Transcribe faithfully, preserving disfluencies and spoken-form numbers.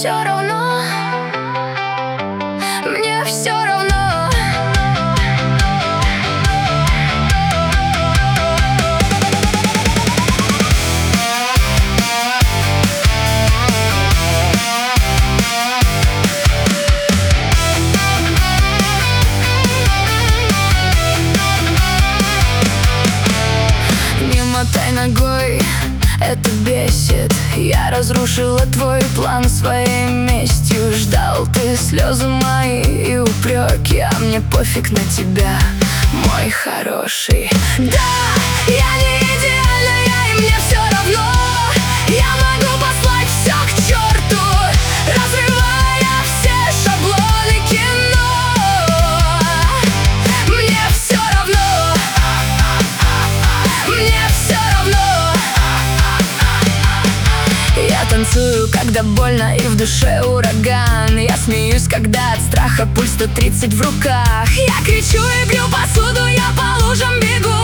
все равно, мне все равно. Не мотай ногой, это бесит. Я разрушила твой план своей местью. Ждал ты слезы мои и упреки, а мне пофиг на тебя, мой хороший. Да, я не идеальная, и мне все равно. Я могу послать все к черту, разрывая все шаблоны кино. Мне все равно, мне все равно. Я танцую, когда больно и в душе ураган. Я смеюсь, когда от страха пульс сто тридцать в руках. Я кричу и бью посуду, я по лужам бегу.